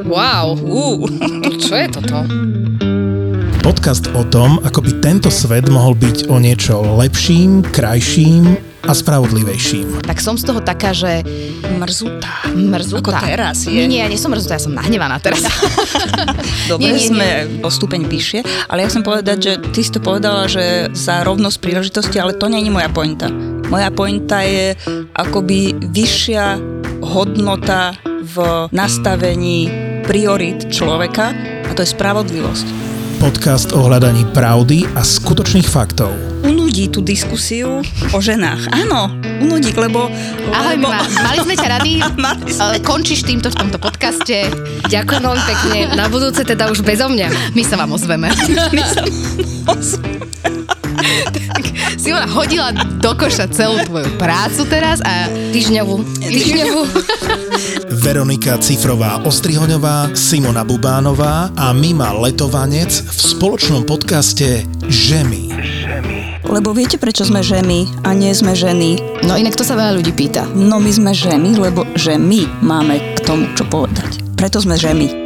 Wow. Čo je toto? Podcast o tom, ako by tento svet mohol byť o niečo lepším, krajším a spravodlivejším. Tak som z toho taká, že Mrzutá. Ako teraz je. Nie, ja nie som mrzutá, ja som nahnevaná teraz. Dobre, Nie. sme o stupeň vyššie, ale ja chcem povedať, že ty si to povedala, že za rovnosť príležitosti, ale to nie je moja pointa. Moja pointa je akoby vyššia hodnota v nastavení priorít človeka a to je spravodlivosť. Podcast o hľadaní pravdy a skutočných faktov. Unudí tú diskusiu o ženách. Áno, unudí, lebo... Ahoj, mali sme ťa rady. Končíš týmto v tomto podcaste. Ďakujem veľmi pekne. Na budúce teda už bezo mňa. My sa vám ozveme. Simona hodila do koša celú tvoju prácu teraz a Týždňovú. Veronika Cifrová-Ostrihoňová, Simona Bubánová a Mima Letovanec v spoločnom podcaste Žemy. Lebo viete, prečo sme ženy a nie sme ženy? No inak to sa veľa ľudí pýta. No my sme ženy, lebo že my máme k tomu čo povedať. Preto sme žemy.